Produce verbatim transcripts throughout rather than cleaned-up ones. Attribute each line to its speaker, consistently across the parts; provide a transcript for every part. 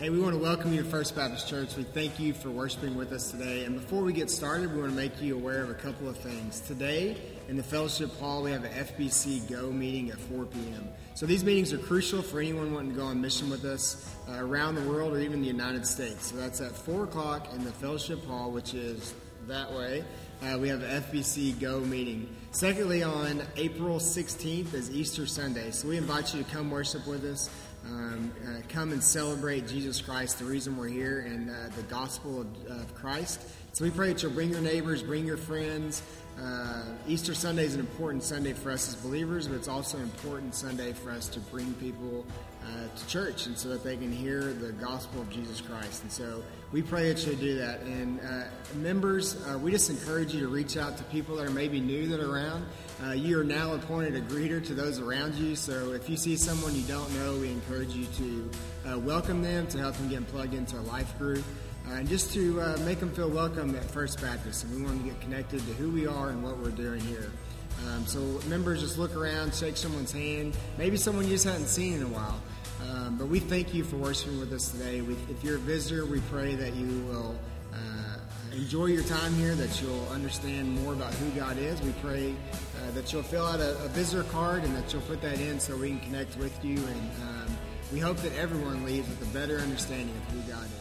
Speaker 1: Hey, we want to welcome you to First Baptist Church. We thank you for worshiping with us today. And before we get started, we want to make you aware of a couple of things. Today, in the fellowship hall, we have an F B C Go meeting at four p.m. So these meetings are crucial for anyone wanting to go on mission with us uh, around the world or even the United States. So that's at four o'clock in the fellowship hall, which is that way. Uh, we have an F B C Go meeting. Secondly, on April sixteenth is Easter Sunday. So we invite you to come worship with us. Um, uh, come and celebrate Jesus Christ, the reason we're here, and uh, the gospel of, of Christ. So we pray that you'll bring your neighbors, bring your friends. Uh, Easter Sunday is an important Sunday for us as believers, but it's also an important Sunday for us to bring people uh, to church, and so that they can hear the gospel of Jesus Christ. And so we pray that you'll do that. And uh, members, uh, we just encourage you to reach out to people that are maybe new that are around. Uh, you are now appointed a greeter to those around you, so if you see someone you don't know, we encourage you to uh, welcome them, to help them get plugged into a life group, uh, and just to uh, make them feel welcome at First Baptist. And we want to get connected to who we are and what we're doing here. Um, so members, just look around, shake someone's hand, maybe someone you just haven't seen in a while. Um, but we thank you for worshiping with us today. We, if you're a visitor, we pray that you will uh, enjoy your time here, that you'll understand more about who God is. We pray uh, that you'll fill out a, a visitor card and that you'll put that in so we can connect with you. And um, we hope that everyone leaves with a better understanding of who God is.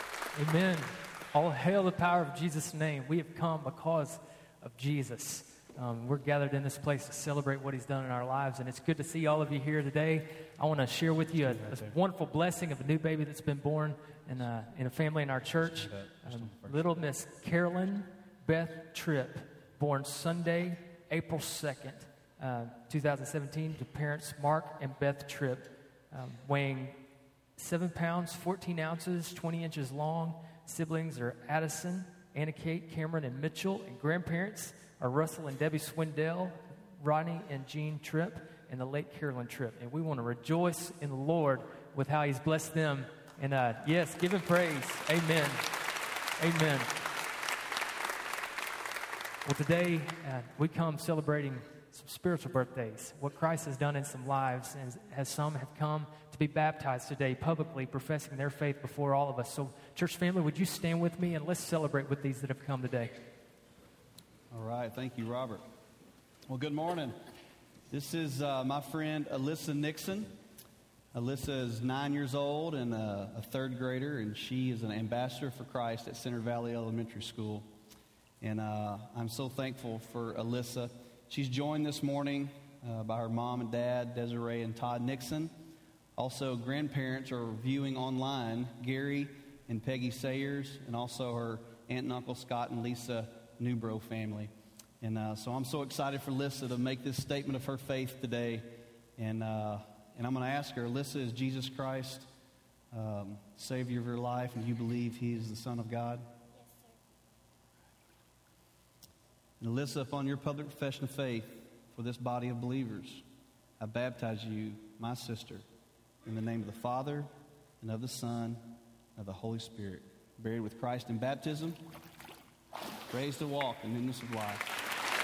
Speaker 2: Amen. All hail the power of Jesus' name. We have come because of Jesus. Um, we're gathered in this place to celebrate what he's done in our lives, and it's good to see all of you here today. I want to share with you a, a wonderful blessing of a new baby that's been born in a, in a family in our church. Um, little Miss Carolyn Beth Tripp, born Sunday, April second, uh, two thousand seventeen, to parents Mark and Beth Tripp, um, weighing seven pounds, fourteen ounces, twenty inches long. Siblings are Addison, Anna Kate, Cameron, and Mitchell, and grandparents are Russell and Debbie Swindell, Rodney and Jean Tripp, and the late Carolyn Tripp. And we want to rejoice in the Lord with how he's blessed them. And uh, yes, give him praise. Amen. Amen. Well, today uh, we come celebrating some spiritual birthdays, what Christ has done in some lives, and as some have come to be baptized today, publicly professing their faith before all of us. So, church family, would you stand with me and let's celebrate with these that have come today.
Speaker 3: All right. Thank you, Robert. Well, good morning. This is uh, my friend Alyssa Nixon. Alyssa is nine years old and a, a third grader, and she is an ambassador for Christ at Center Valley Elementary School. And uh, I'm so thankful for Alyssa. She's joined this morning uh, by her mom and dad, Desiree and Todd Nixon. Also, grandparents are viewing online, Gary and Peggy Sayers, and also her aunt and uncle Scott and Lisa Newbro family. And uh, so I'm so excited for Alyssa to make this statement of her faith today. And uh, and I'm going to ask her, Alyssa, is Jesus Christ um, Savior of your life, and you believe He is the Son of God? Yes, sir. And Alyssa, upon your public profession of faith for this body of believers, I baptize you, my sister, in the name of the Father, and of the Son, and of the Holy Spirit, buried with Christ in baptism, raised to walk in newness of life.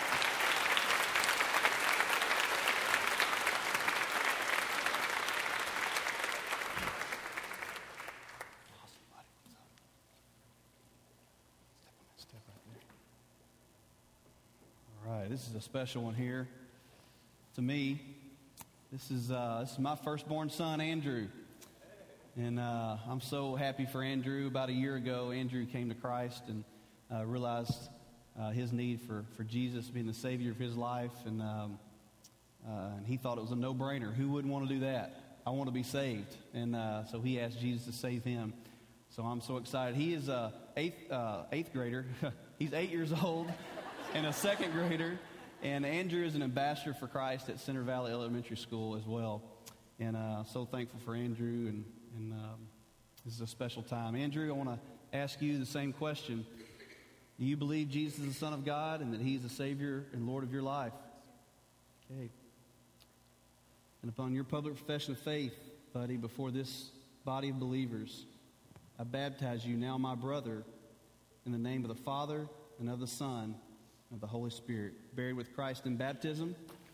Speaker 3: All right, this is a special one here. To me, this is uh, this is my firstborn son, Andrew. And uh, I'm so happy for Andrew. About a year ago, Andrew came to Christ and uh, realized uh, his need for, for Jesus being the Savior of his life. And, um, uh, and he thought it was a no-brainer. Who wouldn't want to do that? I want to be saved. And uh, so he asked Jesus to save him. So I'm so excited. He is a eighth, uh, eighth grader. He's eight years old and a second grader. And Andrew is an ambassador for Christ at Center Valley Elementary School as well. And uh, so thankful for Andrew, and, and um, this is a special time. Andrew, I want to ask you the same question. Do you believe Jesus is the Son of God and that He's the Savior and Lord of your life? Okay. And upon your public profession of faith, buddy, before this body of believers, I baptize you now, my brother, in the name of the Father and of the Son and of the Holy Spirit, buried with Christ in baptism,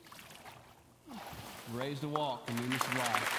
Speaker 3: raised to walk in newness of life.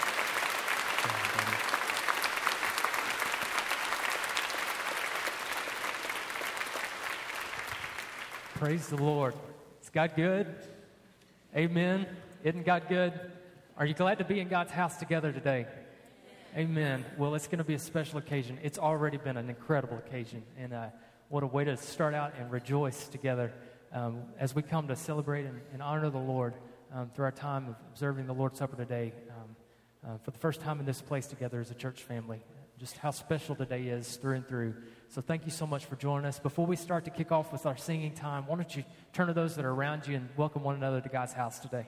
Speaker 2: Praise the Lord. Is God good? Amen. Isn't God good? Are you glad to be in God's house together today? Amen. Well, it's going to be a special occasion. It's already been an incredible occasion. And uh, what a way to start out and rejoice together um, as we come to celebrate and, and honor the Lord um, through our time of observing the Lord's Supper today um, uh, for the first time in this place together as a church family. Just how special today is through and through. So thank you so much for joining us. Before we start to kick off with our singing time, why don't you turn to those that are around you and welcome one another to God's house today.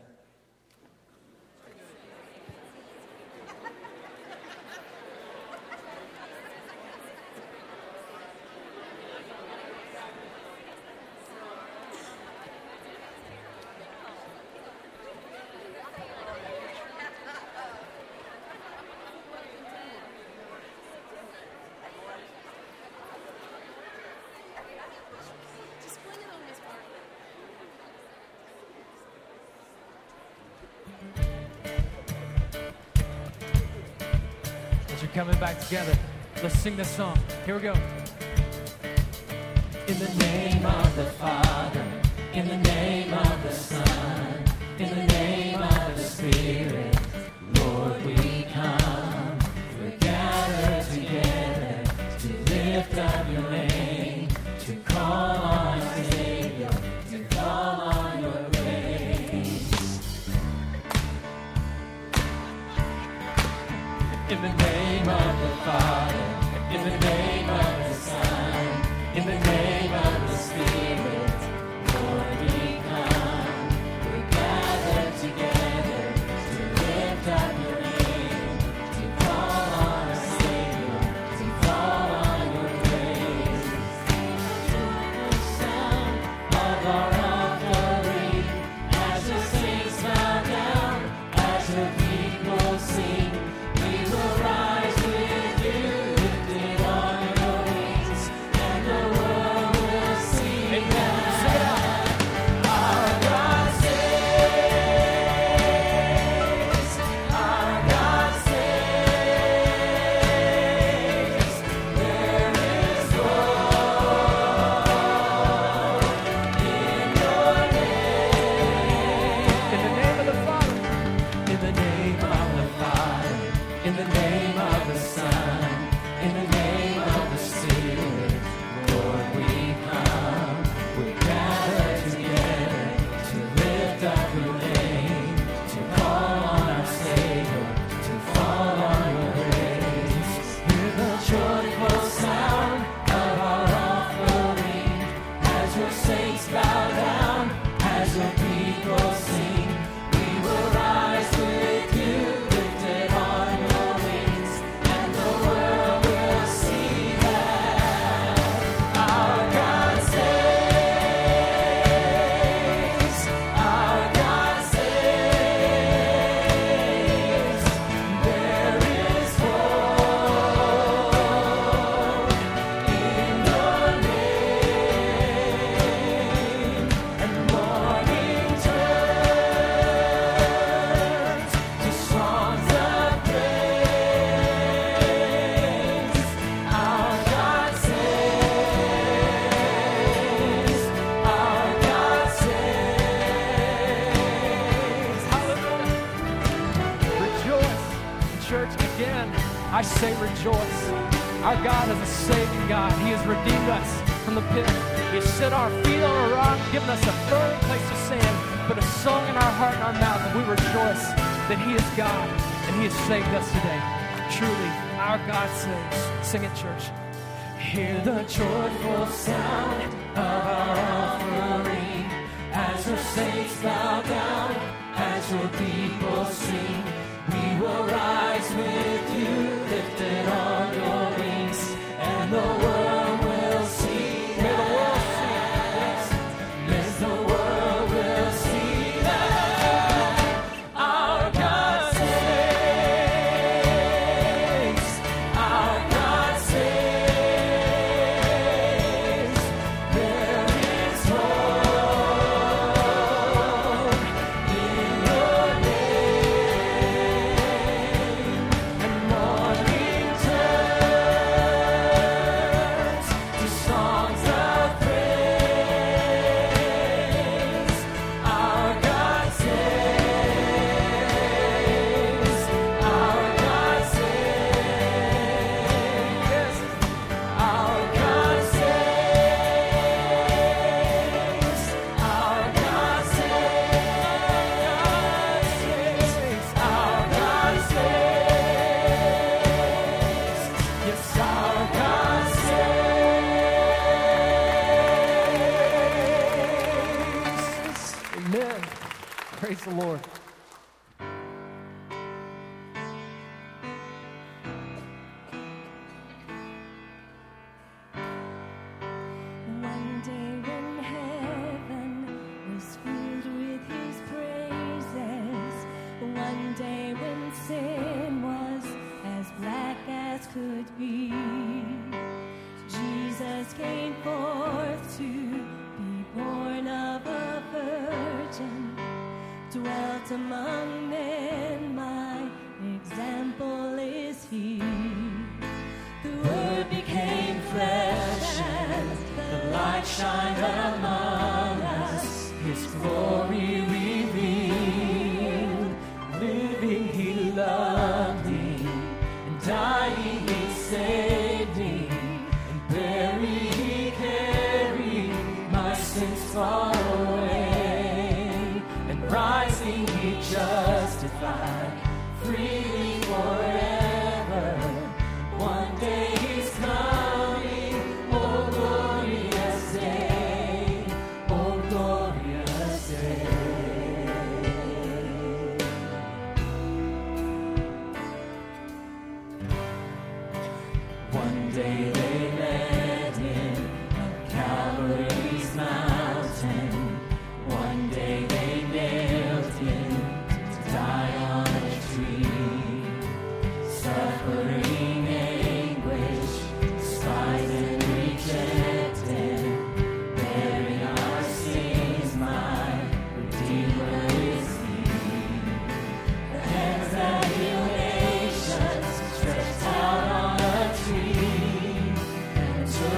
Speaker 2: Coming back together. Let's sing this song. Here we go. In the name of the Father, in the name of the Son, in the name of the Spirit, Lord, we come. We're gathered together to lift up your name, to call on our Savior, to call on In the name of the Father, in the name of the Son, in the name of the Spirit, Lord, we come. We gather together to lift up your name, to call on our Savior, to call on your grace. The sound of our offering, as your saints bow down, as your people sing, we will rise with you, lifted on your wings, and the world will see that our God saves, our God saves. There is hope in your name. In the name of the Father, in the name of the Father, in the name of the Son, in the name of the Spirit, Lord, we come. We gather together to lift up your name, to call on our Savior, to fall on your grace. Hear the joyful sound of our offering, as your saints bow down, as your people sing. We will rise with you, lifted on your wings, and the world will see that our God saves, our God saves. There is hope in your name, and morning turns to songs of praise. Our God saves, our God saves. Hallelujah. Rejoice, church, again. I say rejoice. Our God is a saving God. He has redeemed us from the pit. He has set our feet on a rock, given us a firm place to stand, put a song in our heart and our mouth, and we rejoice that He is God and He has saved us today. Truly, our God saves. Sing it, church. Hear the joyful sound of our offering, as your saints bow down, as your people sing. We will rise with you, lifted on your wings, and the world will see. May the world see. Yes. Yes, the world will see that our God saves, our God saves. There is hope in your name, and morning turns to songs of praise. Our God saves, our God saves. Our God saves, our God saves. Our God saves. Yes, our God saves. Amen. Praise the Lord.
Speaker 4: One day when heaven was filled with His praises, one day when sin was as black as could be, Jesus came forth to be born of a virgin, dwelt among men, my example is He. The Word became flesh and the light shined among us, His glory revealed. Living He loved me, and dying He saved me, and buried He carried my sins far away, and rising He justified freely forever.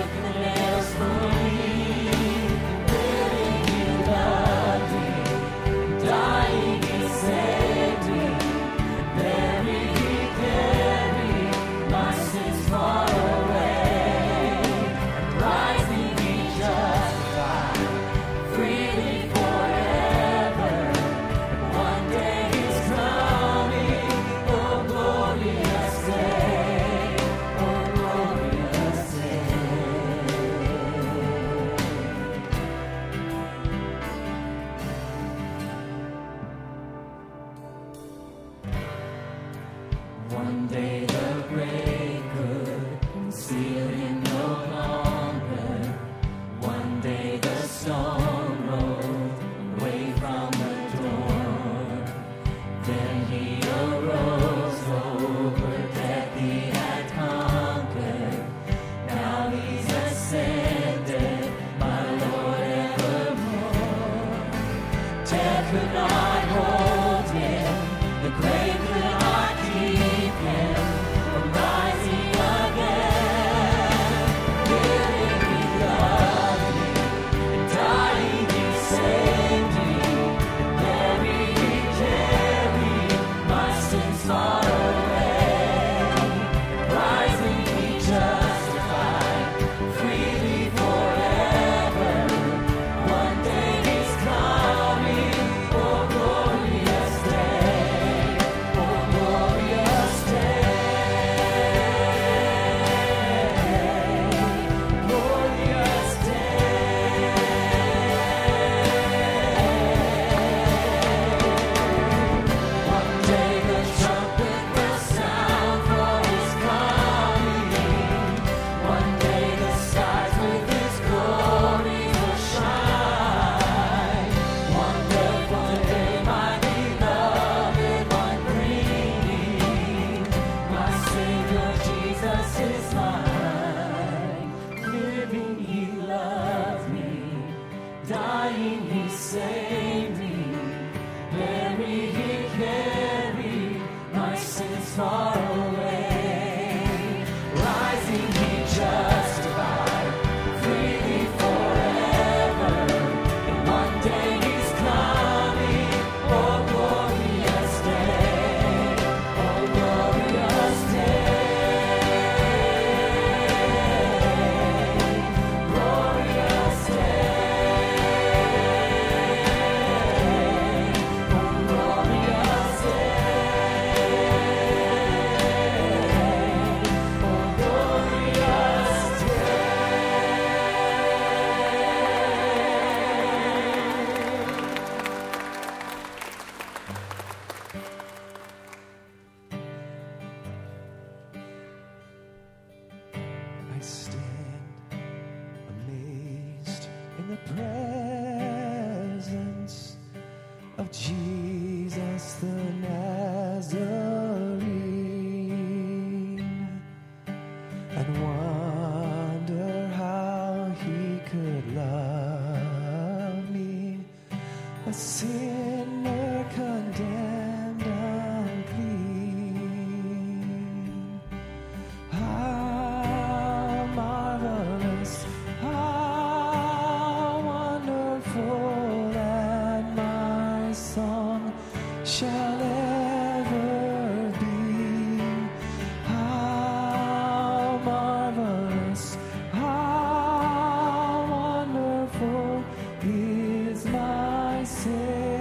Speaker 4: Say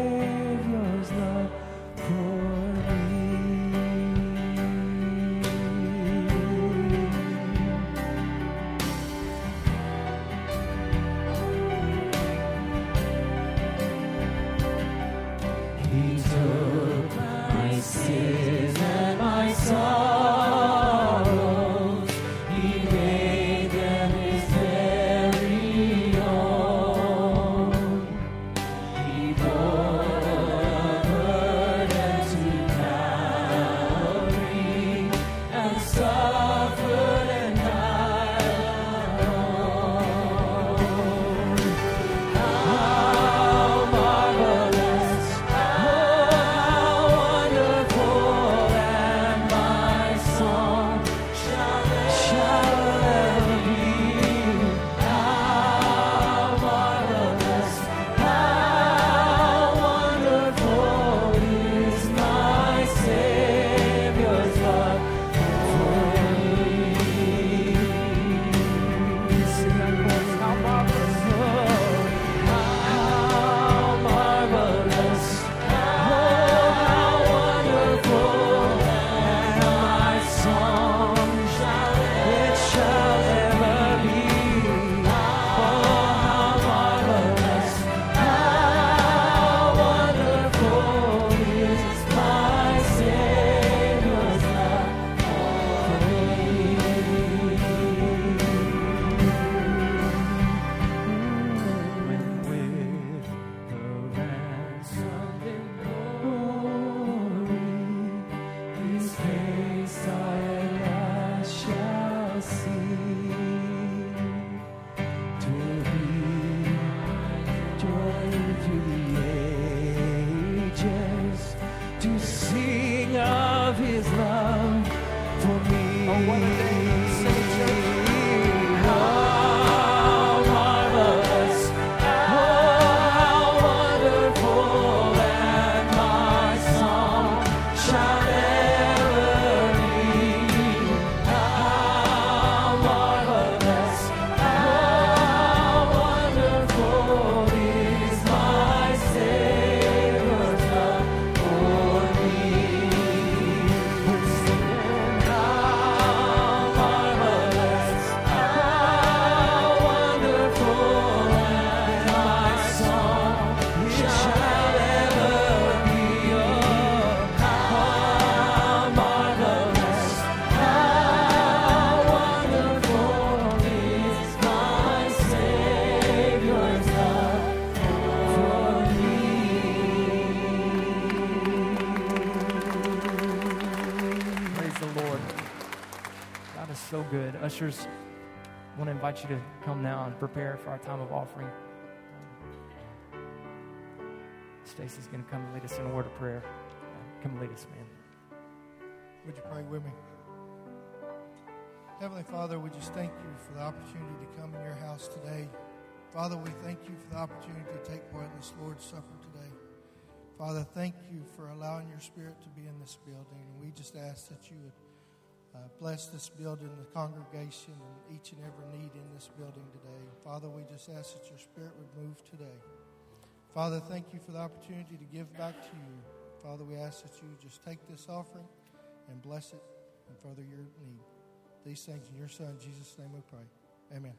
Speaker 2: ushers, I want to invite you to come now and prepare for our time of offering. Stacy's going to come and lead us in a word of prayer. Come and lead us, man.
Speaker 5: Would you pray with me? Heavenly Father, we just thank you for the opportunity to come in your house today. Father, we thank you for the opportunity to take part in this Lord's Supper today. Father, thank you for allowing your Spirit to be in this building. And we just ask that you would uh, bless this building, the congregation, and each and every need in this building today. Father, we just ask that your Spirit would move today. Father, thank you for the opportunity to give back to you. Father, we ask that you just take this offering and bless it and further your need. These things in your Son, Jesus' name we pray. Amen.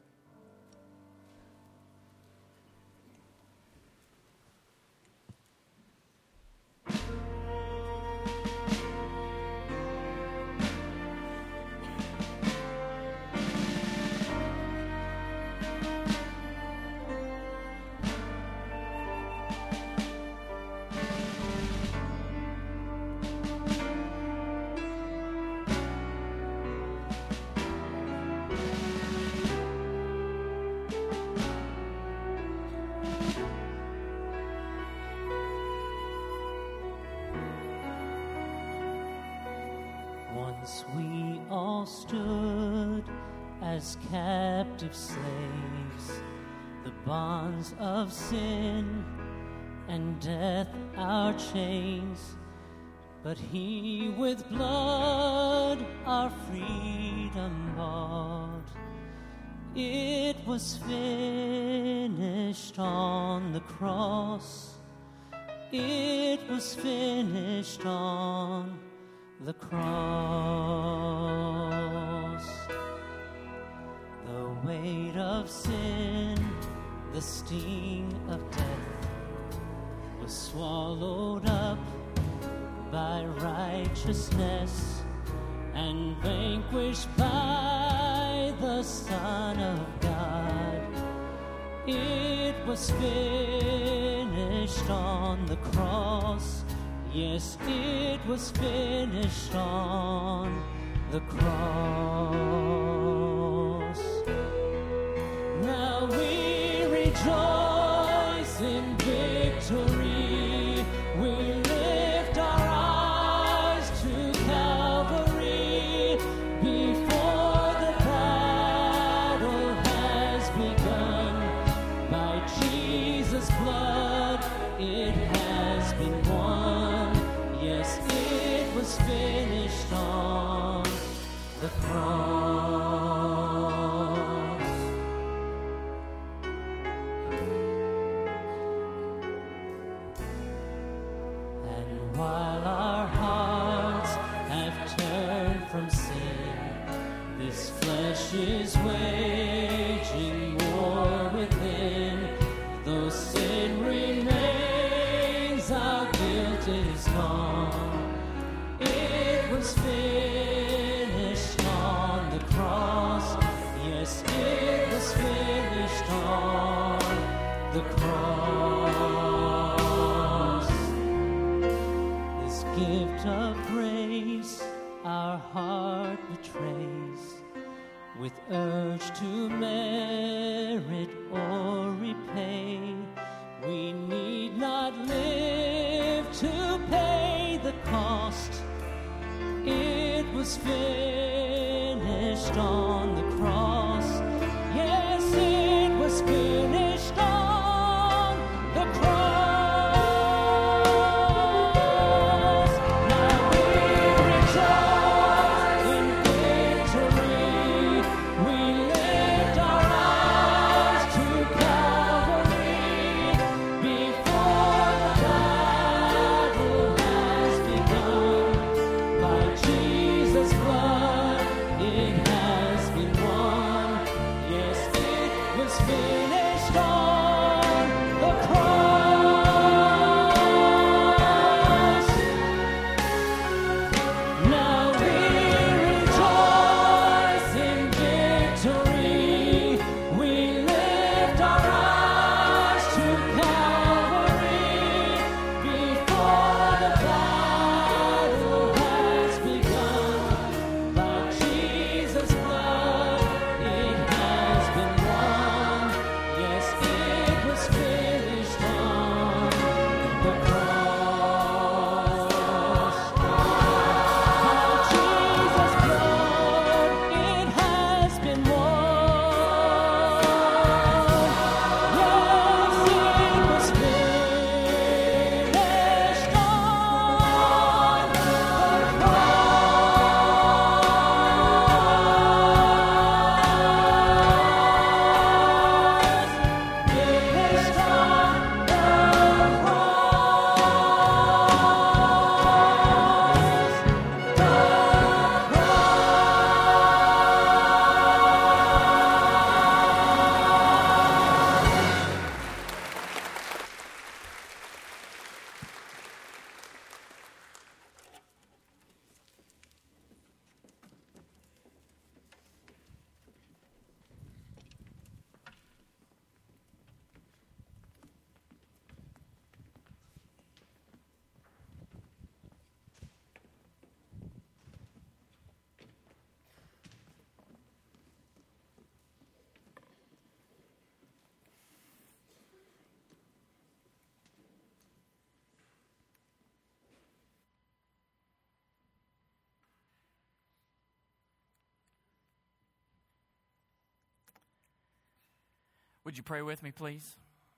Speaker 4: Once we all stood as captive slaves, the bonds of sin and death our chains. But he with blood our freedom bought. It was finished on the cross. It was finished on the cross. The weight of sin, the sting of death, was swallowed up by righteousness and vanquished by the Son of God. It was finished on the cross. Yes, it was finished on the cross. Now we rejoice in victory. We lift our eyes to Calvary. Before the battle has begun, by Jesus' blood it has been won. Yes, it was finished on the cross. And while our hearts have turned from sin, this flesh is waging war within. Though sin remains, our guilt is gone. It was finished on the cross. Yes, it was finished on the cross. This gift of grace our heart betrays, with urge to merit or repay. We need not live to pay the cost. It was finished on the cross. Yes, it was finished on the cross. Now we rejoice in victory. We lift our eyes to Calvary. Before the battle has begun, by Jesus' blood it has been won. Yes, it was finished on the cross. Now we rejoice in victory. We lift our eyes to Calvary. Before the battle has begun, by Jesus' blood
Speaker 6: Would you pray with me, please?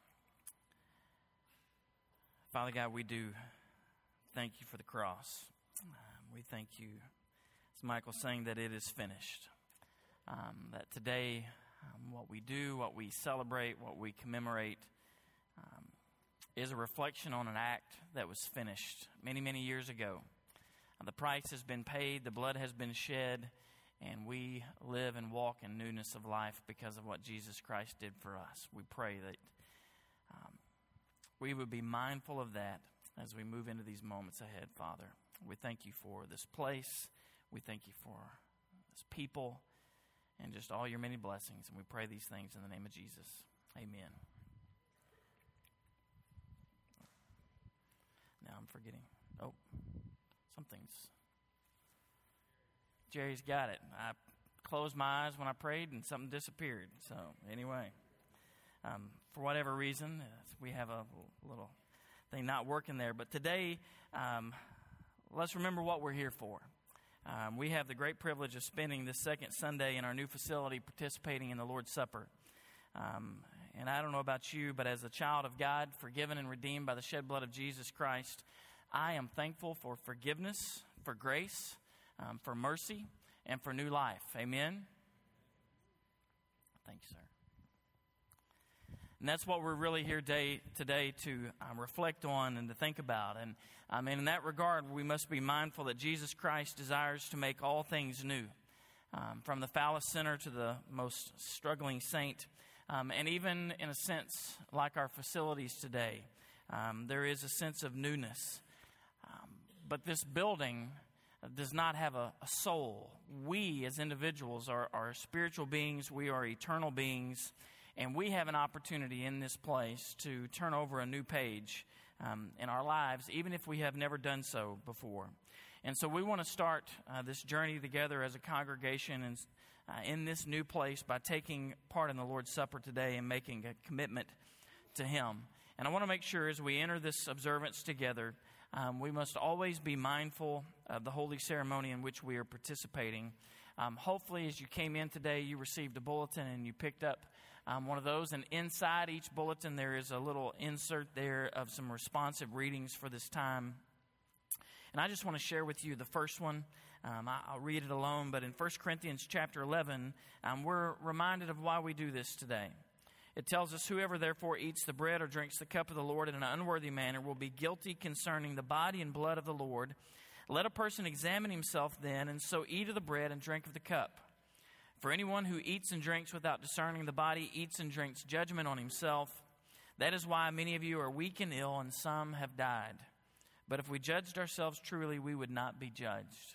Speaker 6: Father God, we do thank you for the cross. Um, we thank you, as Michael saying, that it is finished. Um, that today, um, what we do, what we celebrate, what we commemorate, um, is a reflection on an act that was finished many, many years ago. Uh, the price has been paid, the blood has been shed, and we live and walk in newness of life because of what Jesus Christ did for us. We pray that um, we would be mindful of that as we move into these moments ahead, Father. We thank you for this place. We thank you for this people and just all your many blessings. And we pray these things in the name of Jesus. Amen. Now I'm forgetting. Oh, something's... Jerry's got it. I closed my eyes when I prayed and something disappeared. So anyway, um, for whatever reason, uh, we have a little thing not working there. But today, um, let's remember what we're here for. Um, we have the great privilege of spending this second Sunday in our new facility participating in the Lord's Supper. Um, and I don't know about you, but as a child of God, forgiven and redeemed by the shed blood of Jesus Christ, I am thankful for forgiveness, for grace, Um, for mercy, and for new life. Amen? Thank you, sir. And that's what we're really here day, today to um, reflect on and to think about. And um, and in that regard, we must be mindful that Jesus Christ desires to make all things new. Um, from the foulest sinner to the most struggling saint. Um, and even in a sense, like our facilities today, um, there is a sense of newness. Um, but this building does not have a, a soul. We as individuals are, are spiritual beings. We are eternal beings. And we have an opportunity in this place to turn over a new page um, in our lives, even if we have never done so before. And so we want to start uh, this journey together as a congregation and, uh, in this new place by taking part in the Lord's Supper today and making a commitment to Him. And I want to make sure as we enter this observance together, Um, we must always be mindful of the holy ceremony in which we are participating. Um, hopefully, as you came in today, you received a bulletin and you picked up um, one of those. And inside each bulletin, there is a little insert there of some responsive readings for this time. And I just want to share with you the first one. Um, I, I'll read it alone, but in First Corinthians chapter eleven, um, we're reminded of why we do this today. It tells us, whoever therefore eats the bread or drinks the cup of the Lord in an unworthy manner will be guilty concerning the body and blood of the Lord. Let a person examine himself then, and so eat of the bread and drink of the cup. For anyone who eats and drinks without discerning the body eats and drinks judgment on himself. That is why many of you are weak and ill, and some have died. But if we judged ourselves truly, we would not be judged.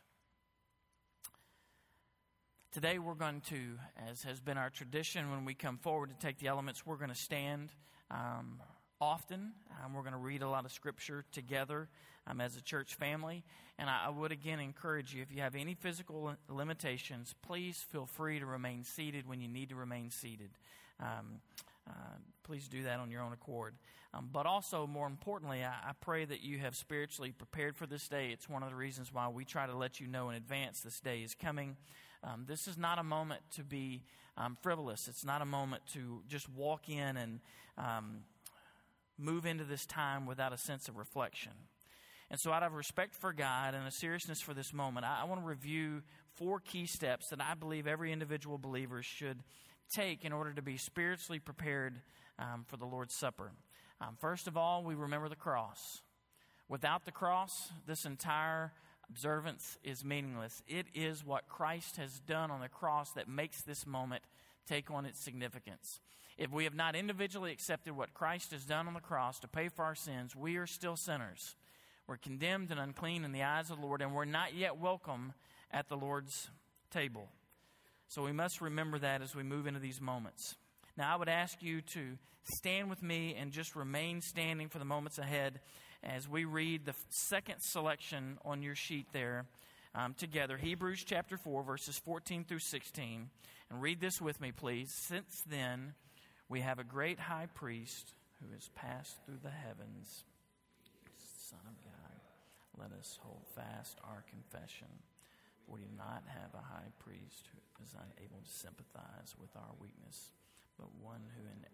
Speaker 6: Today we're going to, as has been our tradition when we come forward to take the elements, we're going to stand um, often. Um, we're going to read a lot of Scripture together um, as a church family. And I, I would again encourage you, if you have any physical limitations, please feel free to remain seated when you need to remain seated. Um, uh, please do that on your own accord. Um, but also, more importantly, I, I pray that you have spiritually prepared for this day. It's one of the reasons why we try to let you know in advance this day is coming. Um, this is not a moment to be um, frivolous. It's not a moment to just walk in and um, move into this time without a sense of reflection. And so out of respect for God and a seriousness for this moment, I, I want to review four key steps that I believe every individual believer should take in order to be spiritually prepared um, for the Lord's Supper. Um, first of all, we remember the cross. Without the cross, this entire observance is meaningless. It is what Christ has done on the cross that makes this moment take on its significance. If we have not individually accepted what Christ has done on the cross to pay for our sins, we are still sinners. We're condemned and unclean in the eyes of the Lord, and we're not yet welcome at the Lord's table. So we must remember that as we move into these moments. Now, I would ask you to stand with me and just remain standing for the moments ahead as we read the second selection on your sheet there um, together. Hebrews chapter four, verses fourteen through sixteen. And read this with me, please. Since then, we have a great high priest who has passed through the heavens, Son of God. Let us hold fast our confession. We do not have a high priest who is unable to sympathize with our weakness, but one who in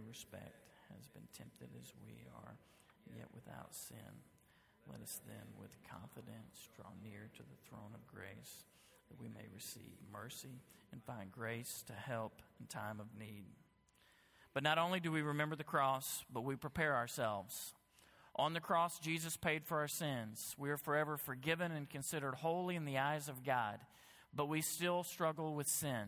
Speaker 6: respect has been tempted as we are, yet without sin. Let us then with confidence draw near to the throne of grace, that we may receive mercy and find grace to help in time of need. But not only do we remember the cross, but we prepare ourselves. On the cross, Jesus paid for our sins. We are forever forgiven and considered holy in the eyes of God, but we still struggle with sin.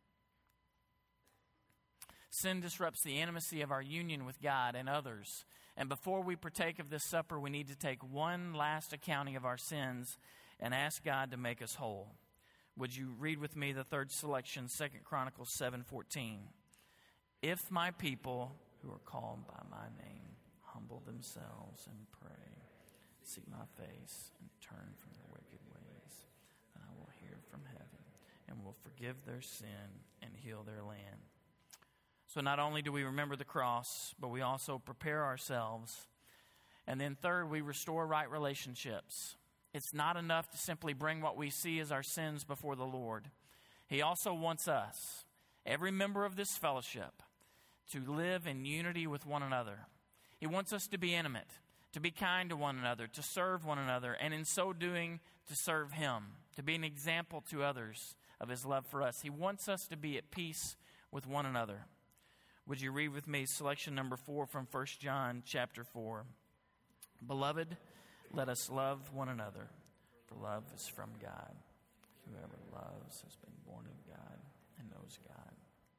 Speaker 6: Sin disrupts the intimacy of our union with God and others. And before we partake of this supper, we need to take one last accounting of our sins and ask God to make us whole. Would you read with me the third selection, Second Chronicles seven fourteen? If my people who are called by my name humble themselves and pray, seek my face, and turn from their wicked ways, then I will hear from heaven and will forgive their sin and heal their land. So not only do we remember the cross, but we also prepare ourselves. And then third, we restore right relationships. It's not enough to simply bring what we see as our sins before the Lord. He also wants us, every member of this fellowship, to live in unity with one another. He wants us to be intimate, to be kind to one another, to serve one another, and in so doing, to serve Him, to be an example to others of His love for us. He wants us to be at peace with one another. Would you read with me selection number four from First John chapter four? Beloved, let us love one another, for love is from God. Whoever loves has been born of God and knows God.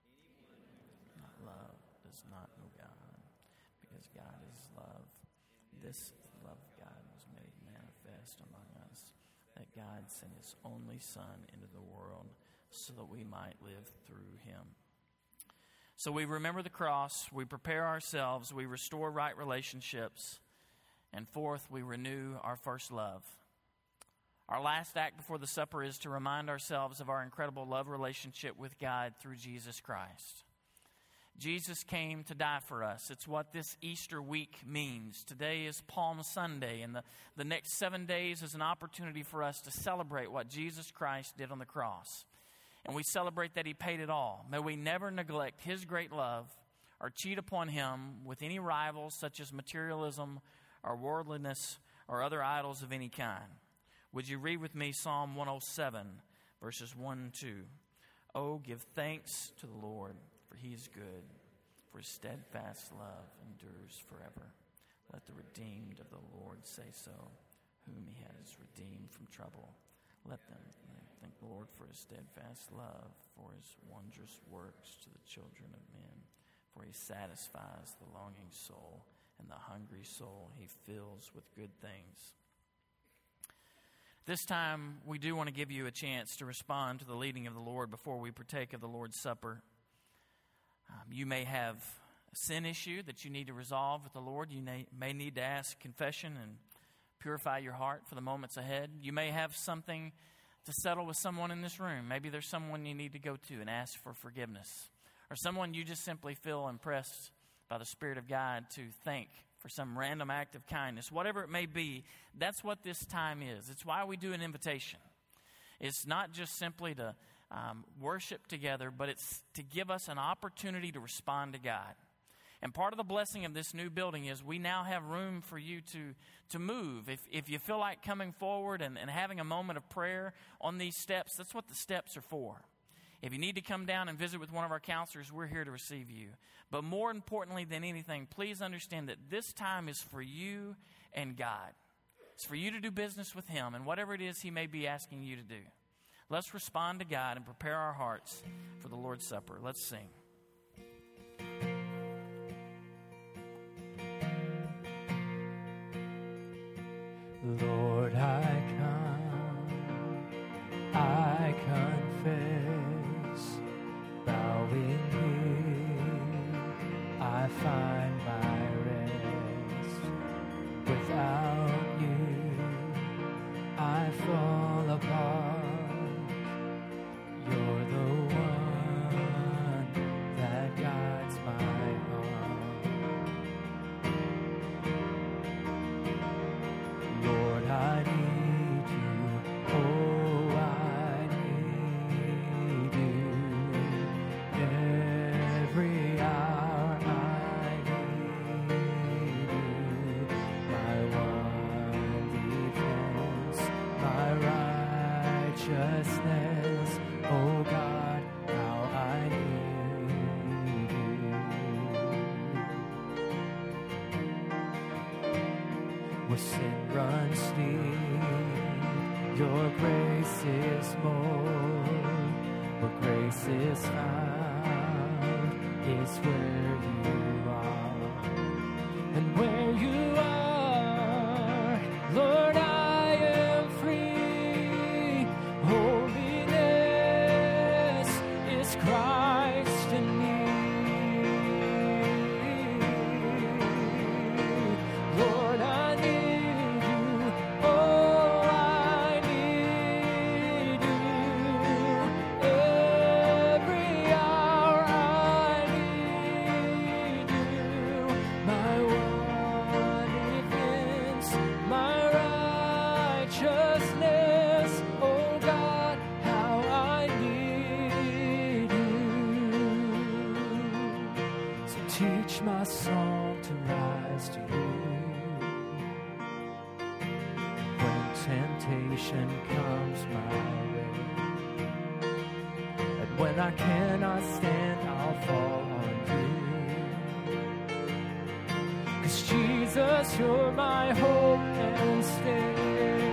Speaker 6: Not love does not know God, because God is love. This love of God was made manifest among us, that God sent His only Son into the world so that we might live through Him. So we remember the cross, we prepare ourselves, we restore right relationships, and fourth, we renew our first love. Our last act before the supper is to remind ourselves of our incredible love relationship with God through Jesus Christ. Jesus came to die for us. It's what this Easter week means. Today is Palm Sunday, and the, the next seven days is an opportunity for us to celebrate what Jesus Christ did on the cross. And we celebrate that He paid it all. May we never neglect His great love or cheat upon Him with any rivals such as materialism or worldliness or other idols of any kind. Would you read with me Psalm one oh seven, verses one and two? Oh, give thanks to the Lord, for He is good, for His steadfast love endures forever. Let the redeemed of the Lord say so, whom He has redeemed from trouble. Let them thank the Lord for His steadfast love, for His wondrous works to the children of men. For He satisfies the longing soul, and the hungry soul He fills with good things. This time, we do want to give you a chance to respond to the leading of the Lord before we partake of the Lord's Supper. Um, you may have a sin issue that you need to resolve with the Lord. You may, may need to ask confession and purify your heart for the moments ahead. You may have something to settle with someone in this room. Maybe there's someone you need to go to and ask for forgiveness. Or someone you just simply feel impressed by the Spirit of God to thank for some random act of kindness. Whatever it may be, that's what this time is. It's why we do an invitation. It's not just simply to um, worship together, but it's to give us an opportunity to respond to God. And part of the blessing of this new building is we now have room for you to, to move. If, if you feel like coming forward and, and having a moment of prayer on these steps, that's what the steps are for. If you need to come down and visit with one of our counselors, we're here to receive you. But more importantly than anything, please understand that this time is for you and God. It's for you to do business with Him and whatever it is He may be asking you to do. Let's respond to God and prepare our hearts for the Lord's Supper. Let's sing.
Speaker 4: Lord, I come, I confess, bowing here, I find my rest. Without you, I fall apart. You're the one that guides my heart. Lord, I need you, oh, I need you. Every hour I where sin runs deep. Your grace is more, where grace is found is where you are. And where you are, Lord, I am free. Holiness is Christ in me. Lord, I need you. Oh, I need you. Every hour I need you. My one defense, my righteousness. Oh God, how I need you. So teach my song to rise to you. When temptation comes my way, and when I cannot stand, I'll fall on you. 'Cause Jesus, you're my hope and stay.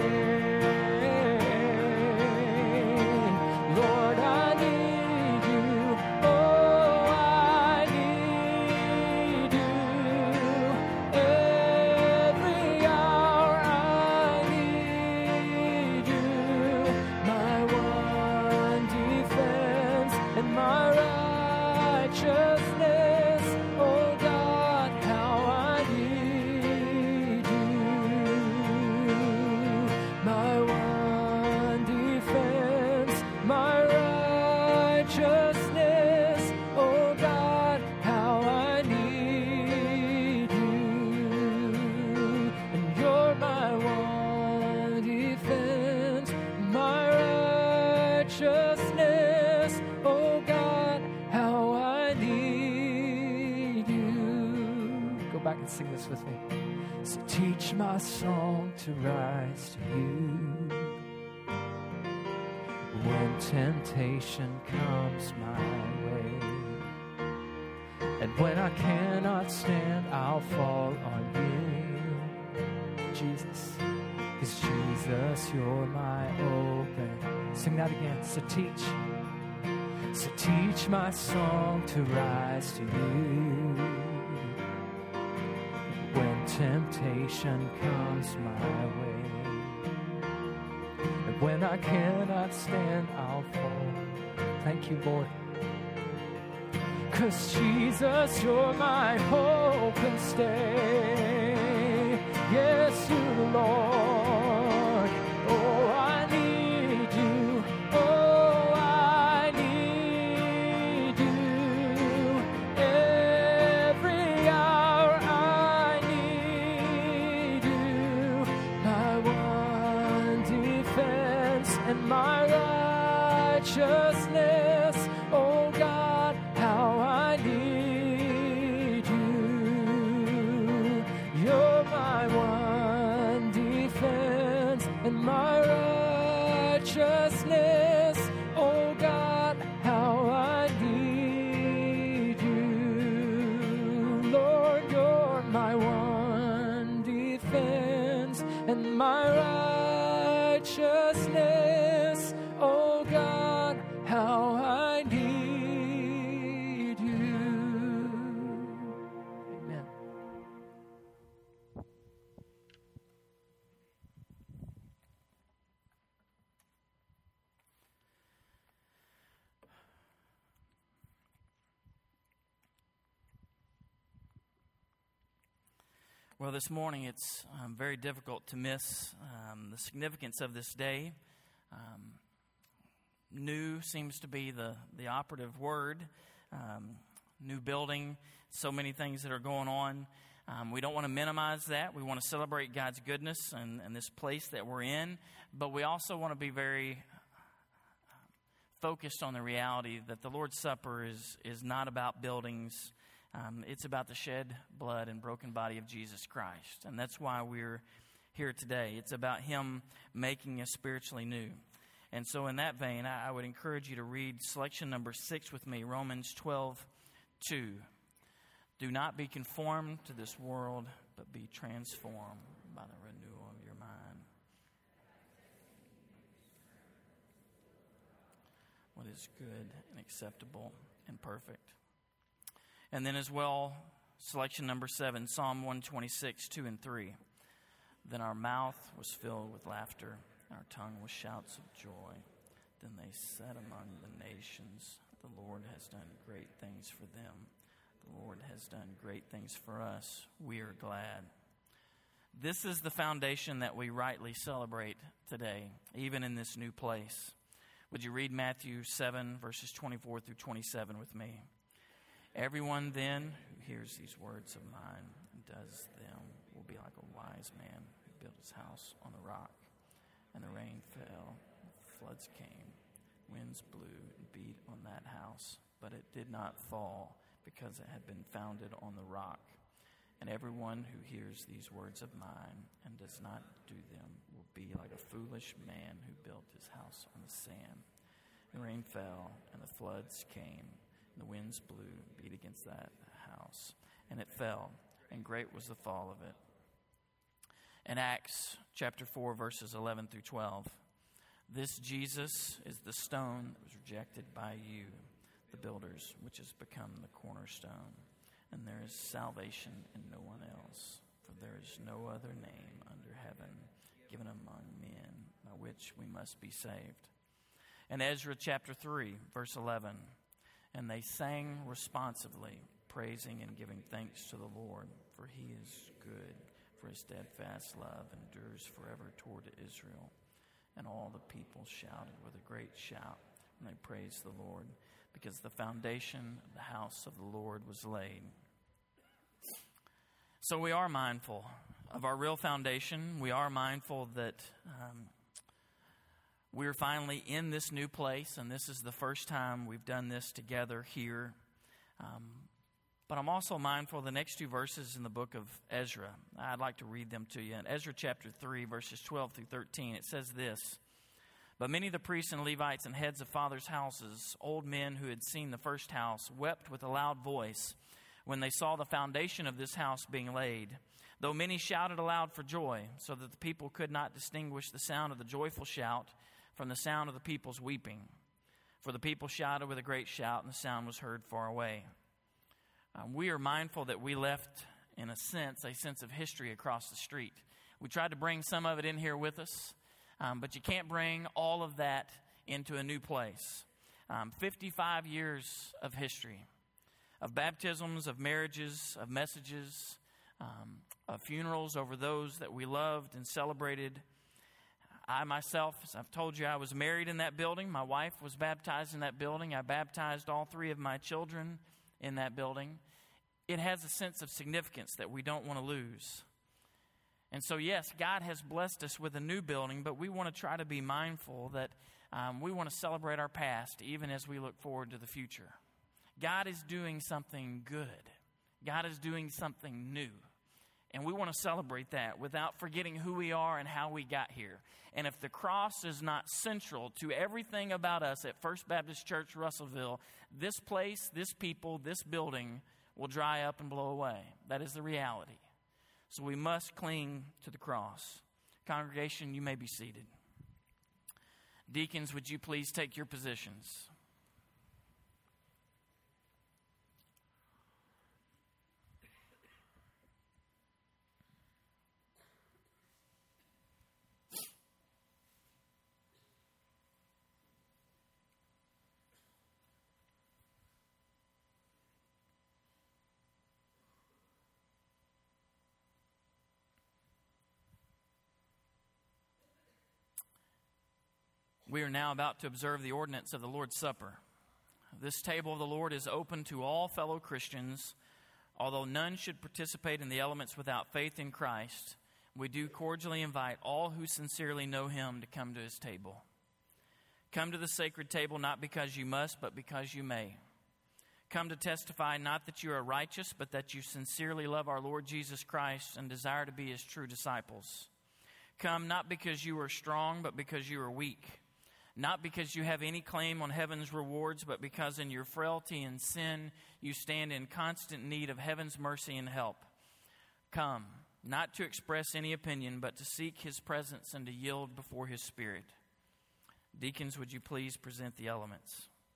Speaker 4: Lord, I need you. Oh, I need you. Every hour I need you. My one defense and my righteousness. Oh God, how I need you. My one defense, my righteousness. Oh God, how I need you. And you're my one defense, my righteousness. Oh God, how I need you. Go back and sing this with me. So teach my song to rise to you. When temptation comes my way, and when I cannot stand, I'll fall on you, Jesus. 'Cause Jesus, you're my open. Sing that again. So teach, so teach my song to rise to you. When temptation comes my way, and when I cannot stand, I'll fall. Thank you, Lord. 'Cause Jesus, you're my hope and stay. Yes, you, Lord. Oh, I need you. Oh, I need you. Every hour I need you. My one defense and my righteousness. Oh God, how I need you. You're my one defense and my righteousness. Oh God, how I need you. Lord, you're my one defense and my righteousness. Oh God, how I need you. Amen.
Speaker 6: Well, this morning it's um, very difficult to miss um, the significance of this day. Um, new seems to be the, the operative word. Um, new building, so many things that are going on. Um, we don't want to minimize that. We want to celebrate God's goodness and, and this place that we're in. But we also want to be very focused on the reality that the Lord's Supper is, is not about buildings. Um, it's about the shed blood and broken body of Jesus Christ. And that's why we're here today. It's about Him making us spiritually new. And so in that vein, I, I would encourage you to read selection number six with me, Romans twelve two. Do not be conformed to this world, but be transformed by is good and acceptable and perfect. And then as well, selection number seven, Psalm one twenty-six, two and three. Then our mouth was filled with laughter, and our tongue with shouts of joy. Then they said among the nations, the Lord has done great things for them. The Lord has done great things for us. We are glad. This is the foundation that we rightly celebrate today, even in this new place. Would you read Matthew seven, verses twenty-four through twenty-seven with me? Everyone then who hears these words of mine and does them will be like a wise man who built his house on the rock. And the rain fell, floods came, winds blew and beat on that house, but it did not fall because it had been founded on the rock. And everyone who hears these words of mine and does not do them will be like a foolish man who built his house on the sand. The rain fell, and the floods came, and the winds blew and beat against that house. And it fell, and great was the fall of it. In Acts chapter four, verses eleven through twelve, this Jesus is the stone that was rejected by you, the builders, which has become the cornerstone. And there is salvation in no one else, for there is no other name under heaven given among men by which we must be saved. In Ezra chapter three, verse eleven, and they sang responsively, praising and giving thanks to the Lord, for he is good, for his steadfast love endures forever toward Israel. And all the people shouted with a great shout, and they praised the Lord, because the foundation of the house of the Lord was laid. So we are mindful of our real foundation. We are mindful that um, we're finally in this new place, and this is the first time we've done this together here. Um, but I'm also mindful of the next two verses in the book of Ezra. I'd like to read them to you. In Ezra chapter three, verses twelve through thirteen, it says this: But many of the priests and Levites and heads of fathers' houses, old men who had seen the first house, wept with a loud voice when they saw the foundation of this house being laid, though many shouted aloud for joy, so that the people could not distinguish the sound of the joyful shout from the sound of the people's weeping. For the people shouted with a great shout, and the sound was heard far away. Um, we are mindful that we left, in a sense, a sense of history across the street. We tried to bring some of it in here with us, um, but you can't bring all of that into a new place. Um, fifty-five years of history. Of baptisms, of marriages, of messages, um, of funerals over those that we loved and celebrated. I myself, as I've told you, I was married in that building. My wife was baptized in that building. I baptized all three of my children in that building. It has a sense of significance that we don't want to lose. And so, yes, God has blessed us with a new building, but we want to try to be mindful that um, we want to celebrate our past even as we look forward to the future. God is doing something good. God is doing something new. And we want to celebrate that without forgetting who we are and how we got here. And if the cross is not central to everything about us at First Baptist Church, Russellville, this place, this people, this building will dry up and blow away. That is the reality. So we must cling to the cross. Congregation, you may be seated. Deacons, would you please take your positions? We are now about to observe the ordinance of the Lord's Supper. This table of the Lord is open to all fellow Christians. Although none should participate in the elements without faith in Christ, we do cordially invite all who sincerely know Him to come to His table. Come to the sacred table not because you must, but because you may. Come to testify not that you are righteous, but that you sincerely love our Lord Jesus Christ and desire to be His true disciples. Come not because you are strong, but because you are weak. Not because you have any claim on heaven's rewards, but because in your frailty and sin you stand in constant need of heaven's mercy and help. Come, not to express any opinion, but to seek His presence and to yield before His Spirit. Deacons, would you please present the elements?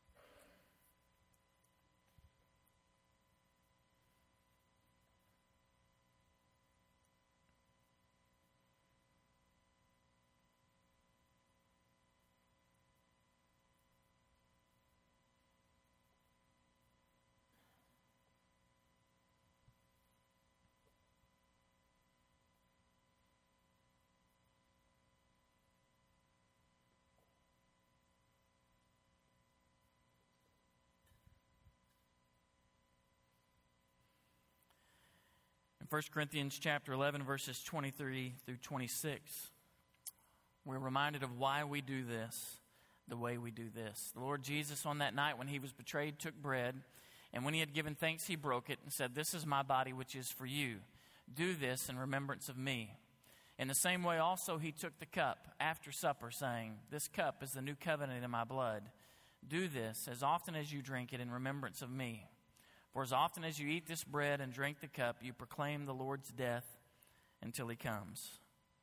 Speaker 6: First Corinthians chapter eleven, verses twenty-three through twenty-six, we're reminded of why we do this the way we do this. The Lord Jesus, on that night when he was betrayed, took bread, and when he had given thanks, he broke it and said, "This is my body, which is for you. Do this in remembrance of me." In the same way also he took the cup after supper, saying, "This cup is the new covenant in my blood. Do this as often as you drink it in remembrance of me. For as often as you eat this bread and drink the cup, you proclaim the Lord's death until he comes."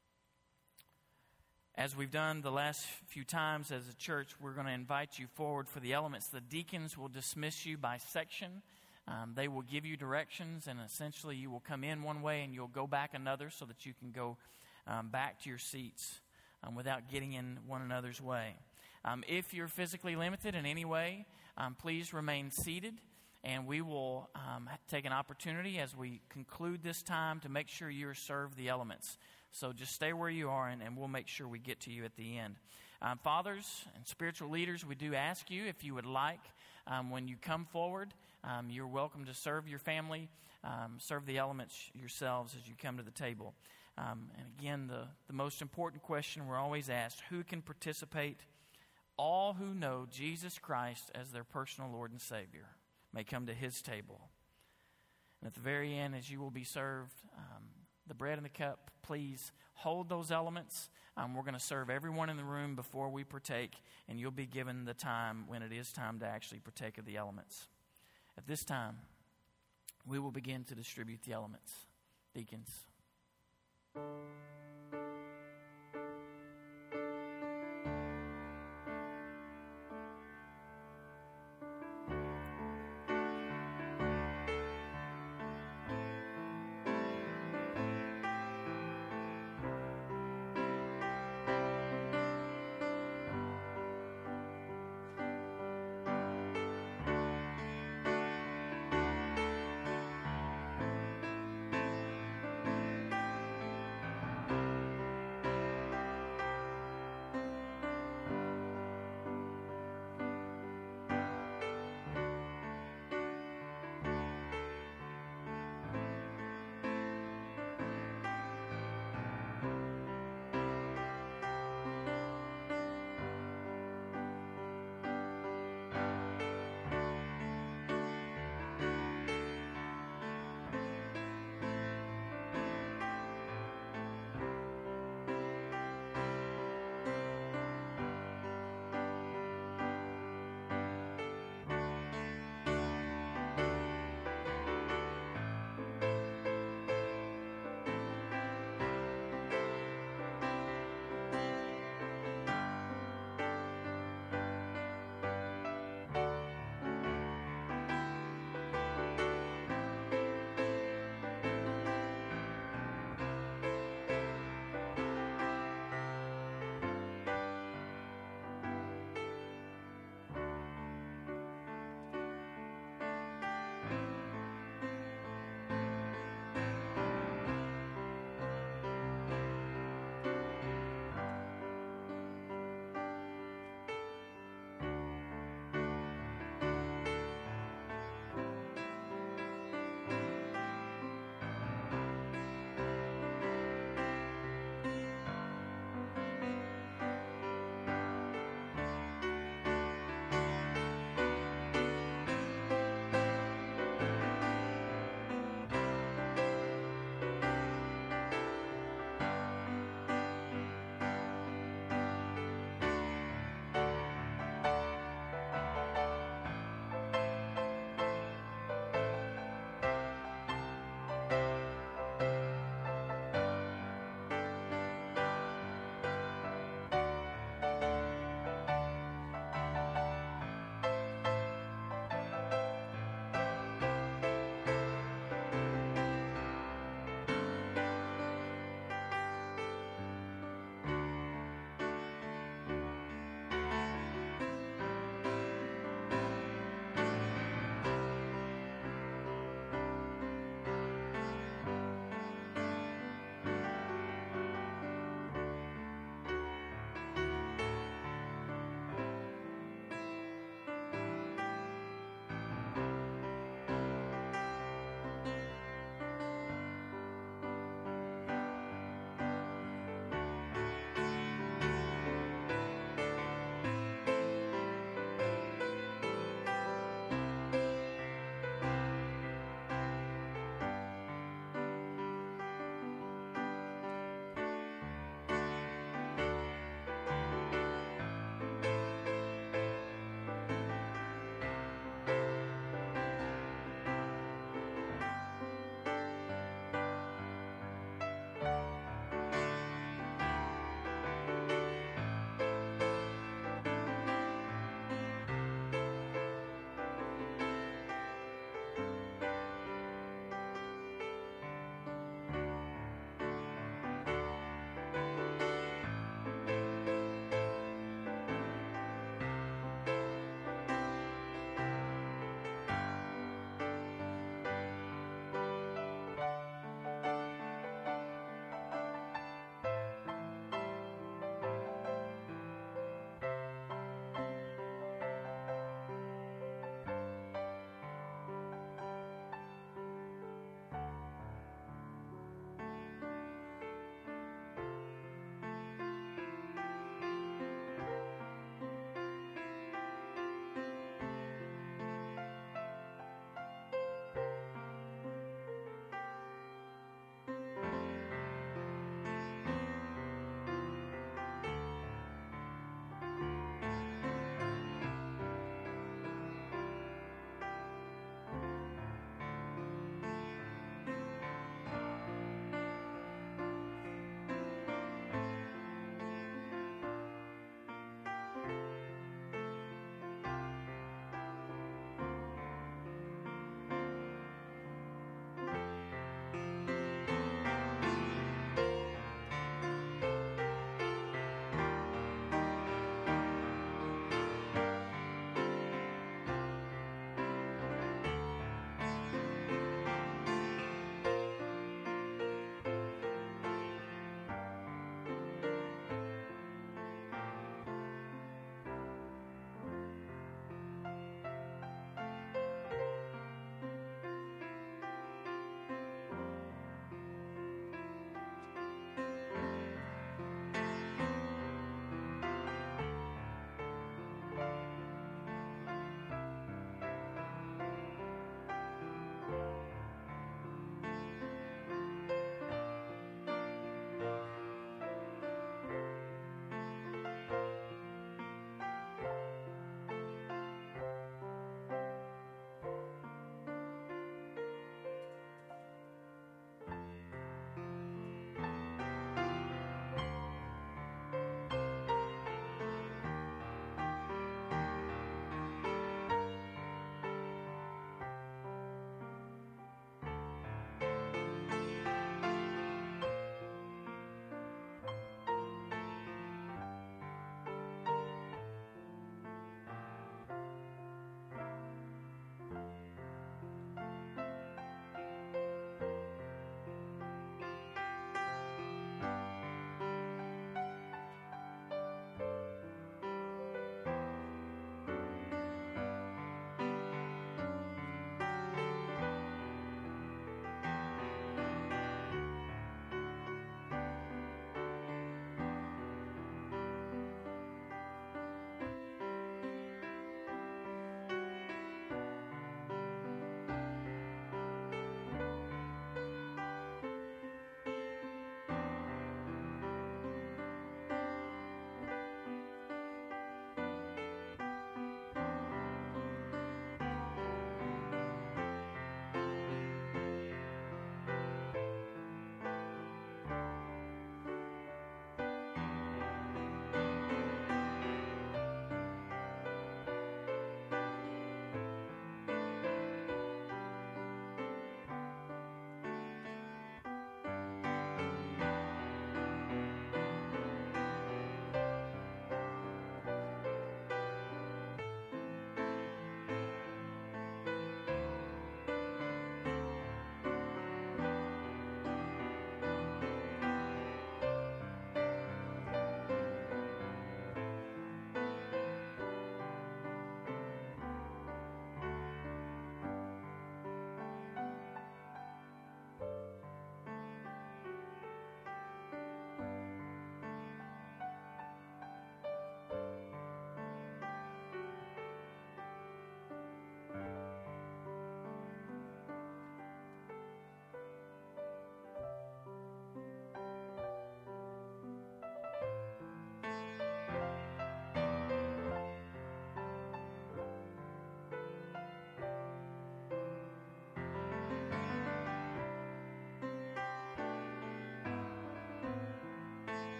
Speaker 6: As we've done the last few times as a church, we're going to invite you forward for the elements. The deacons will dismiss you by section. Um, they will give you directions, and essentially you will come in one way and you'll go back another so that you can go um, back to your seats um, without getting in one another's way. Um, if you're physically limited in any way, um, please remain seated. And we will um, take an opportunity as we conclude this time to make sure you're served the elements. So just stay where you are, and, and we'll make sure we get to you at the end. Um, fathers and spiritual leaders, we do ask you if you would like, um, when you come forward, um, you're welcome to serve your family, um, serve the elements yourselves as you come to the table. Um, and again, the, the most important question we're always asked, who can participate? All who know Jesus Christ as their personal Lord and Savior may come to his table. And at the very end, as you will be served um, the bread and the cup, please hold those elements. Um, we're going to serve everyone in the room before we partake, and you'll be given the time when it is time to actually partake of the elements. At this time, we will begin to distribute the elements. Deacons.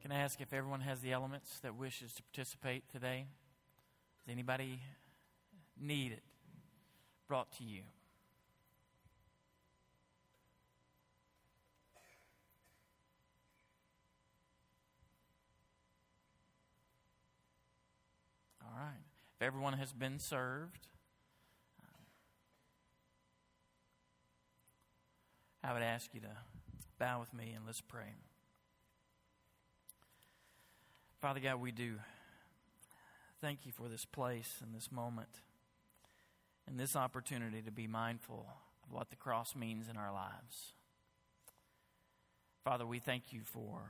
Speaker 6: Can I ask if everyone has the elements that wishes to participate today? Does anybody need it brought to you? All right. If everyone has been served, I would ask you to bow with me and let's pray. Father God, we do thank you for this place and this moment and this opportunity to be mindful of what the cross means in our lives. Father, we thank you for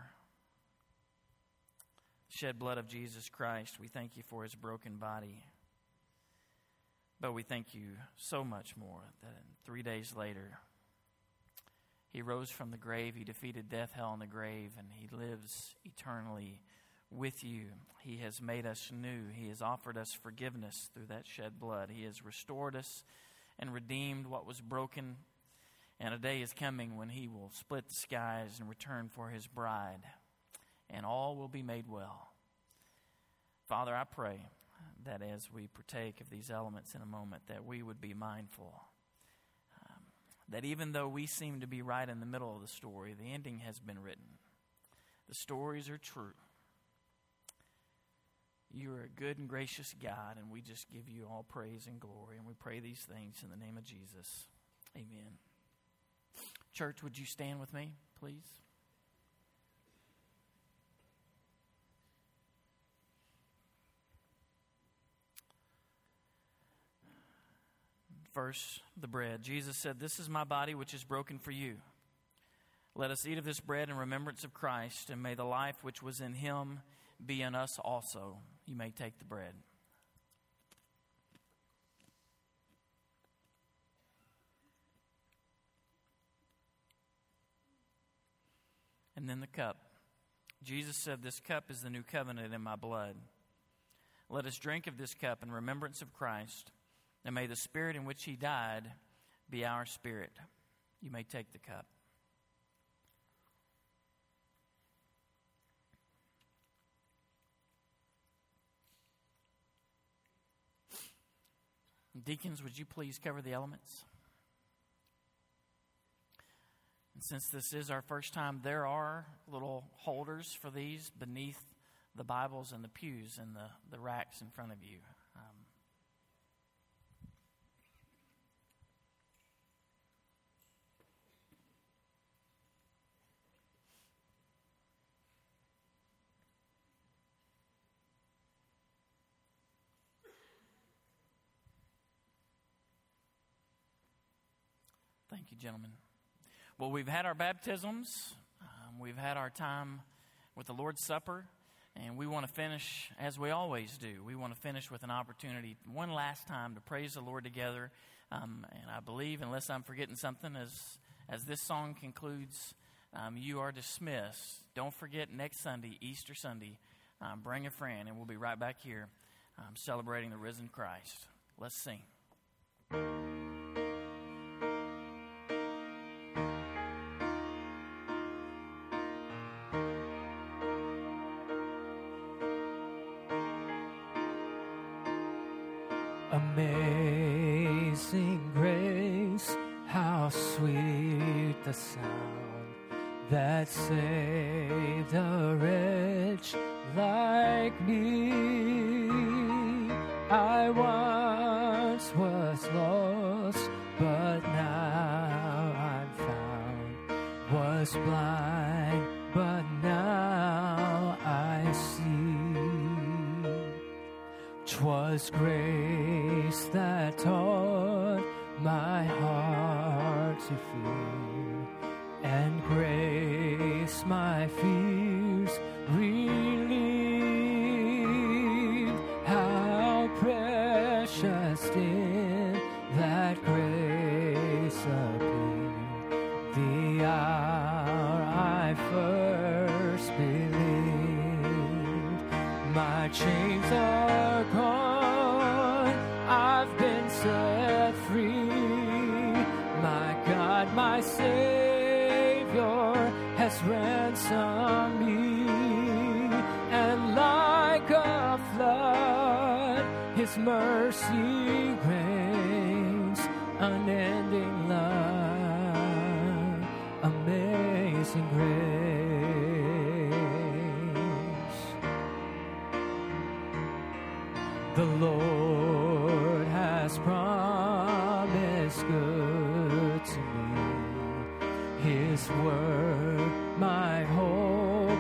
Speaker 6: the shed blood of Jesus Christ. We thank you for his broken body. But we thank you so much more that three days later, he rose from the grave. He defeated death, hell, and the grave, and he lives eternally with you. He has made us new. He has offered us forgiveness through that shed blood. He has restored us and redeemed what was broken. And a day is coming when he will split the skies and return for his bride, and all will be made well. Father, I pray that as we partake of these elements in a moment, that we would be mindful um, that even though we seem to be right in the middle of the story, the ending has been written. The stories are true. You are a good and gracious God, and we just give you all praise and glory. And we pray these things in the name of Jesus. Amen. Church, would you stand with me, please? First, the bread. Jesus said, "This is my body which is broken for you. Let us eat of this bread in remembrance of Christ, and may the life which was in him be in us also." You may take the bread. And then the cup. Jesus said, "This cup is the new covenant in my blood. Let us drink of this cup in remembrance of Christ, and may the spirit in which he died be our spirit." You may take the cup. Deacons, would you please cover the elements? And since this is our first time, there are little holders for these beneath the Bibles and the pews and the, the racks in front of you. Um, Thank you, gentlemen. Well, we've had our baptisms. Um, we've had our time with the Lord's Supper. And we want to finish as we always do. We want to finish with an opportunity one last time to praise the Lord together. Um, and I believe, unless I'm forgetting something, as, as this song concludes, um, you are dismissed. Don't forget next Sunday, Easter Sunday, um, bring a friend. And we'll be right back here um, celebrating the risen Christ. Let's sing.
Speaker 4: Amazing grace, how sweet the sound that saved a wretch like me. I once was lost, but now I'm found. Was blind, but now I see. 'Twas grace that taught my heart to fear, and grace my fears relieved. How precious did that grace appear, the hour I first believed. My chains are gone, I've been set free. My God, my Savior has ransomed me. flood, His mercy reigns, unending love, amazing grace. The Lord has promised good to me. His word my hope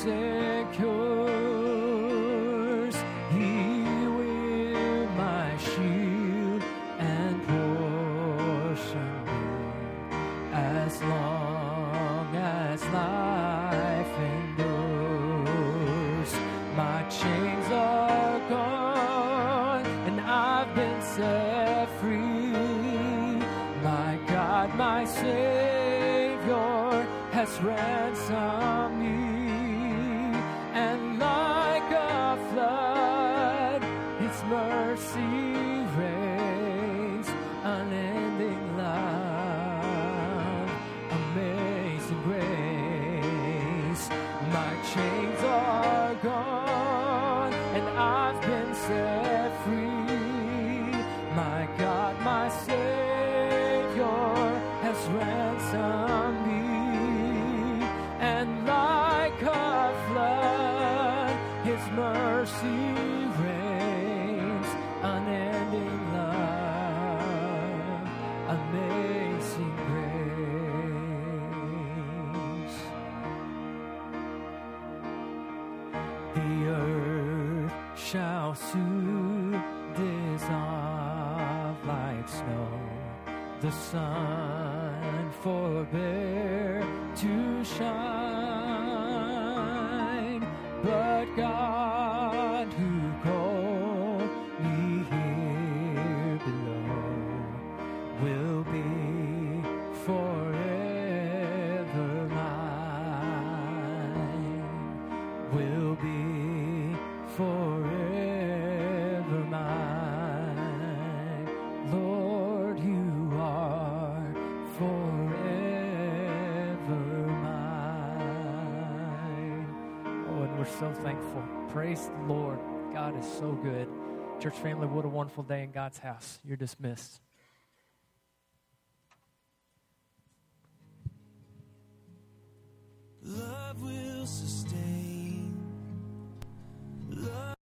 Speaker 4: secures. He will my shield and portion be, as long as life endures. My chains are gone and I've been set free. My God, my Savior has ransomed me, and like a flood, His mercy reigns, unending love, amazing grace. My chains are gone, and I've been set free. My God, my Savior has ransomed me, and like a flood, His mercy reigns, unending love, amazing grace. The earth shall soon dissolve like snow, the sun forbear to shine, but God who called me here below will be forever mine, will be forever mine. Lord, you are forever mine.
Speaker 2: Oh, and we're so thankful. Praise the Lord. God is so good. Church family, what a wonderful day in God's house. You're dismissed.
Speaker 7: Love will sustain. Love